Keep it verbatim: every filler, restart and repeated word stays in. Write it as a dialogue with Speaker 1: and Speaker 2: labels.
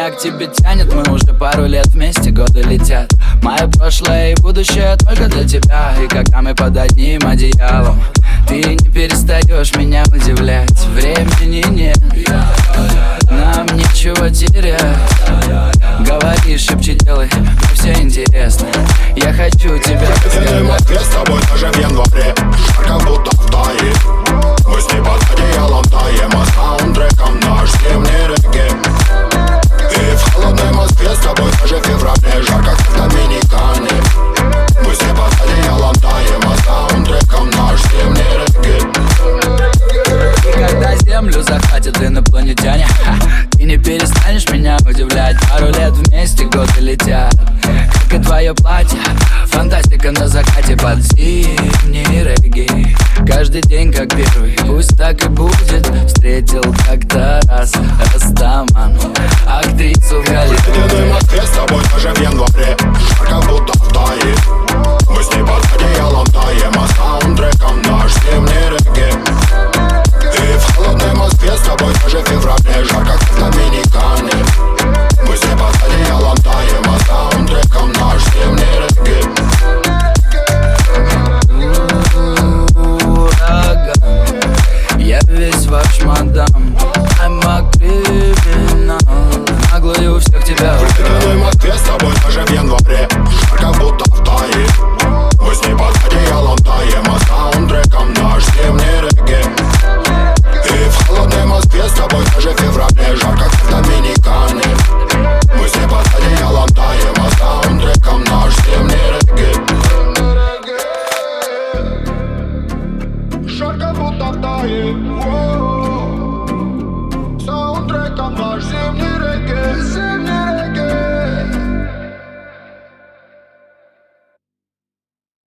Speaker 1: меня к тебе тянет, мы уже пару лет вместе, годы летят. Мое прошлое и будущее только для тебя. И когда мы под одним одеялом, ты не перестаешь меня удивлять. Времени нет, нам нечего терять. Говори, шепчи, делай, мне все интересно. Я хочу тебя
Speaker 2: в Москве с тобой даже в январе. Жарко будто в Тае. Мы с ней под одеялом таем, а саундтреком наш зимний регги. И в холодной Москве с тобой даже в феврале. Жарко как в Доминикане. Мы с ней под одеялом таем, а саундтреком наш зимний регги.
Speaker 1: И когда землю захватят инопланетяне, ты не перестанешь меня удивлять. Пару лет вместе, годы летят, как и твое платье. Фантастика на закате под зимний регги. Каждый день как первый, пусть так и будет. Встретил как-то раз Растаман, актрису в Голливуде.
Speaker 2: В Москве с тобой даже в январе. Жарко будто в Тае. Мы с ней под одеялом таем, а саундтреком наш зимний регги. И в холодной Москве с тобой даже в феврале. Жарко как в Доминикане. Мы с ней под одеялом таем, а саундтреком наш зимний регги.
Speaker 1: Я весь ваш мадам, I'm a criminal. Наглый у всех тебя
Speaker 2: В Москве с тобой даже в январе. Жарко будто в Тае. Мы с ней под одеялом таем, а саундтреком наш зимний регги. И в холодной Москве с тобой даже в феврале. Жарко как в Доминикане. Мы с ней под одеялом таем, а саундтреком наш зимний регги. Жарко будто в Тае.